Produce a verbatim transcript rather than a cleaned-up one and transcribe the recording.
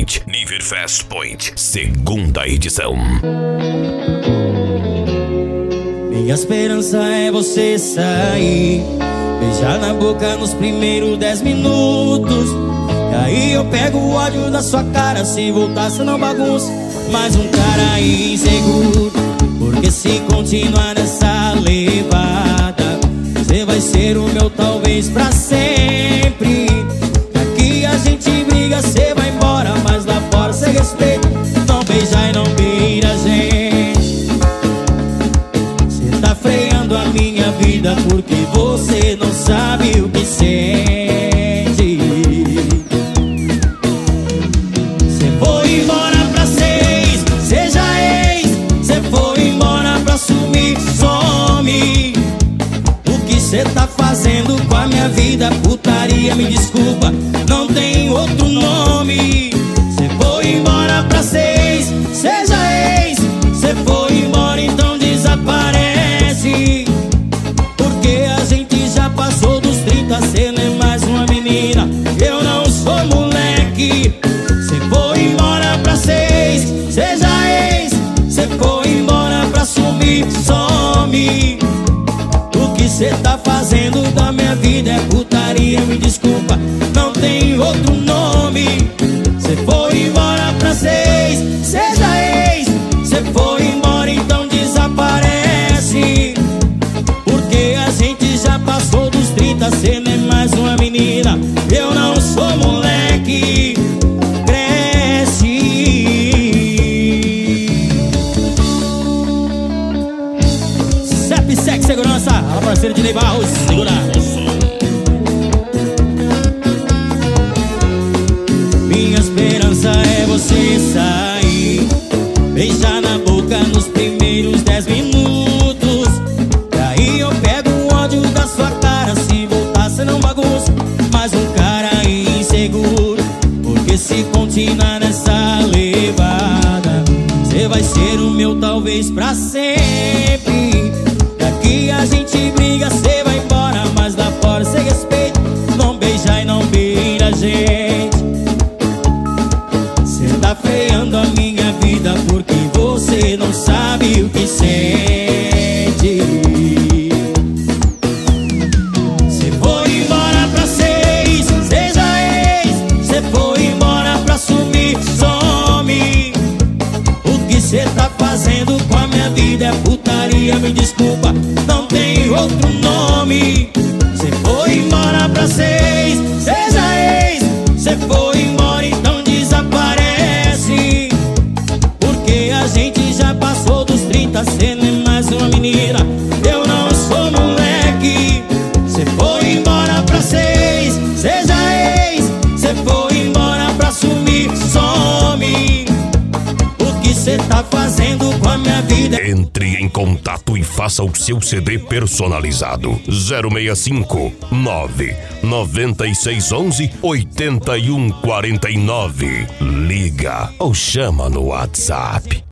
Point, Niverfest Point, segunda edição. Minha esperança é você sair, beijar na boca nos primeiros dez minutos. E aí eu pego o ódio da sua cara, se voltar cê não bagunça. Mais um cara inseguro, porque se continuar nessa levada, você vai ser o meu talvez pra sempre. Aqui a gente briga, cê vai embora, mas lá fora cê respeita. Não beija e não beira a gente. Cê tá freando a minha vida porque você não sabe o que sente. Cê foi embora pra seis, seja ex. Cê foi embora pra sumir, some. O que cê tá fazendo com a minha vida? Putaria, me desculpa, não tem outro nome. Cê foi embora pra seis, seja ex. Cê foi embora, então desaparece. Porque a gente já passou dos trinta, cê não é mais uma menina, eu não sou moleque. Cê foi embora pra seis, seja ex. Cê foi embora pra sumir, some. O que cê tá fazendo da minha vida é putaria, me desculpa, não tem outro nome. Cê foi embora pra seis, seja ex. Cê foi embora, então desaparece. Porque a gente já passou dos trinta, cê não é mais uma menina, eu não sou moleque. Cresce. Cep Sec Segurança, a parceira de Ney Barros, segura. Minha esperança é você sair, beijar na boca nos primeiros dez minutos. E aí eu pego o ódio da sua cara, se voltar cê não bagunça. Mais um cara inseguro, porque se continuar nessa levada, cê vai ser o meu talvez pra sempre. Daqui a gente briga, cê vai embora, mas lá fora cê respeita. Não beija e não beira a gente. Cê tá freando a minha vida porque você não sabe o que sente. Cê foi embora pra seis, seja ex. Cê foi embora pra sumir, some. O que cê tá fazendo com a minha vida é putaria, me desculpa, não tem outro nome. Cê foi embora pra seis, seja ex. Cê foi embora, então desaparece. Porque a gente já passou dos trinta, cê não é mais uma menina, eu não sou moleque. Cê foi embora pra seis, seja ex. Cê foi embora pra sumir, some. O que cê tá fazendo com a minha vida? Entre em contato e faça o seu C D personalizado. zero seis cinco nove nove seis um um oito um quatro nove. Liga ou chama no WhatsApp.